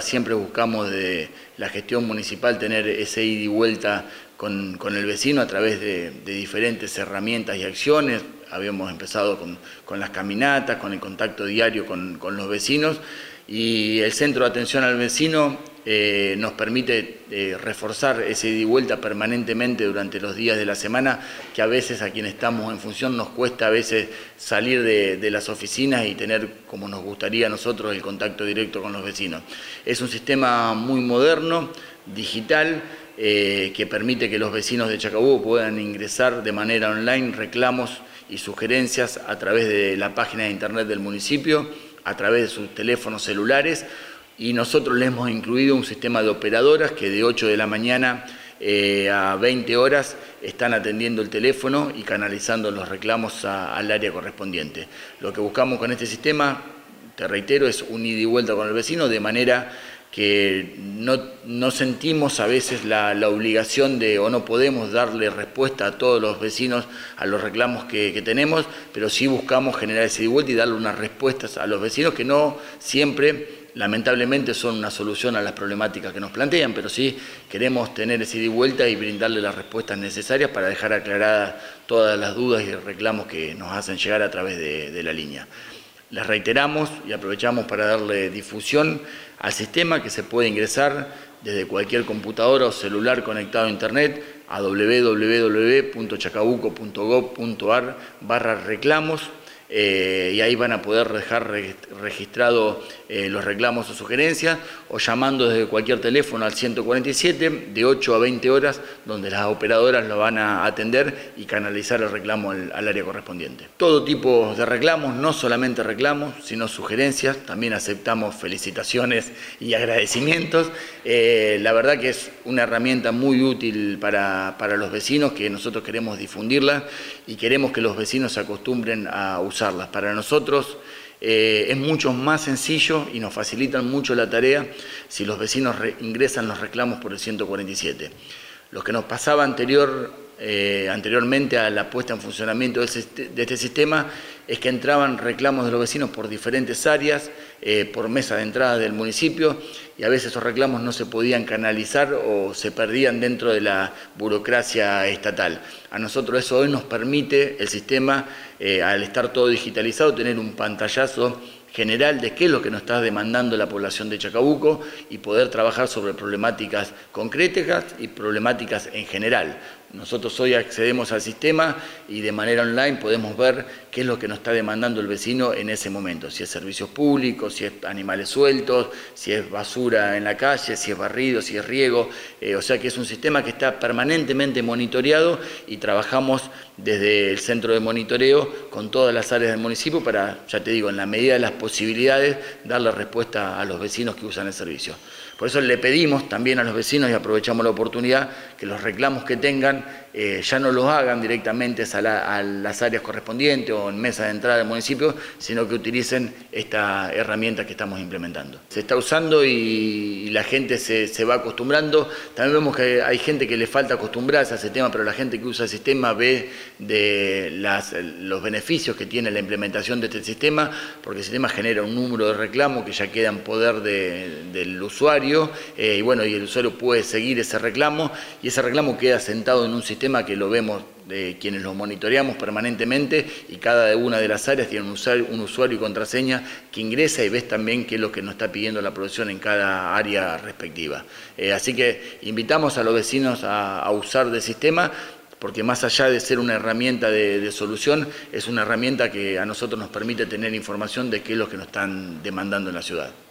siempre buscamos de la gestión municipal tener ese ida y vuelta con el vecino a través de diferentes herramientas y acciones. Habíamos empezado con las caminatas, con el contacto diario con los vecinos, y el Centro de Atención al Vecino nos permite reforzar ese ida y vuelta permanentemente durante los días de la semana, que a veces a quienes estamos en función nos cuesta a veces salir de las oficinas y tener, como nos gustaría a nosotros, el contacto directo con los vecinos. Es un sistema muy moderno, digital, que permite que los vecinos de Chacabuco puedan ingresar de manera online reclamos y sugerencias a través de la página de internet del municipio, a través de sus teléfonos celulares, y nosotros le hemos incluido un sistema de operadoras que de 8 de la mañana a 20 horas están atendiendo el teléfono y canalizando los reclamos al área correspondiente. Lo que buscamos con este sistema, te reitero, es un ida y vuelta con el vecino, de manera que no sentimos a veces la obligación de, o no podemos darle respuesta a todos los vecinos a los reclamos que tenemos, pero sí buscamos generar ese ida y vuelta y darle unas respuestas a los vecinos que no siempre, lamentablemente, son una solución a las problemáticas que nos plantean, pero sí queremos tener ese ida y vuelta y brindarle las respuestas necesarias para dejar aclaradas todas las dudas y reclamos que nos hacen llegar a través de la línea. Les reiteramos y aprovechamos para darle difusión al sistema, que se puede ingresar desde cualquier computadora o celular conectado a internet a www.chacabuco.gov.ar/reclamos, y ahí van a poder dejar registrado los reclamos o sugerencias, o llamando desde cualquier teléfono al 147 de 8 a 20 horas, donde las operadoras lo van a atender y canalizar el reclamo al área correspondiente. Todo tipo de reclamos, no solamente reclamos, sino sugerencias. También aceptamos felicitaciones y agradecimientos. La verdad que es una herramienta muy útil para los vecinos, que nosotros queremos difundirla y queremos que los vecinos se acostumbren a usarlas. Para nosotros es mucho más sencillo y nos facilitan mucho la tarea si los vecinos ingresan los reclamos por el 147. Lo que nos pasaba anteriormente a la puesta en funcionamiento de este sistema es que entraban reclamos de los vecinos por diferentes áreas, por mesa de entrada del municipio, y a veces esos reclamos no se podían canalizar o se perdían dentro de la burocracia estatal. A nosotros eso hoy nos permite el sistema, al estar todo digitalizado, tener un pantallazo general de qué es lo que nos está demandando la población de Chacabuco y poder trabajar sobre problemáticas concretas y problemáticas en general. Nosotros hoy accedemos al sistema y de manera online podemos ver qué es lo que nos está demandando el vecino en ese momento, si es servicios públicos, si es animales sueltos, si es basura en la calle, si es barrido, si es riego. O sea que es un sistema que está permanentemente monitoreado, y trabajamos desde el centro de monitoreo con todas las áreas del municipio para, ya te digo, en la medida de las posibilidades, darle respuesta a los vecinos que usan el servicio. Por eso le pedimos también a los vecinos, y aprovechamos la oportunidad, que los reclamos que tengan ya no los hagan directamente a las áreas correspondientes o en mesa de entrada del municipio, sino que utilicen esta herramienta que estamos implementando. Se está usando y la gente se va acostumbrando. También vemos que hay gente que le falta acostumbrarse a ese tema, pero la gente que usa el sistema ve los beneficios que tiene la implementación de este sistema, porque el sistema genera un número de reclamos que ya queda en poder del usuario, y bueno, y el usuario puede seguir ese reclamo, y ese reclamo queda sentado en un sistema que lo vemos quienes lo monitoreamos permanentemente, y cada una de las áreas tiene un usuario y contraseña que ingresa, y ves también qué es lo que nos está pidiendo la producción en cada área respectiva. Así que invitamos a los vecinos a usar del sistema, porque más allá de ser una herramienta de solución, es una herramienta que a nosotros nos permite tener información de qué es lo que nos están demandando en la ciudad.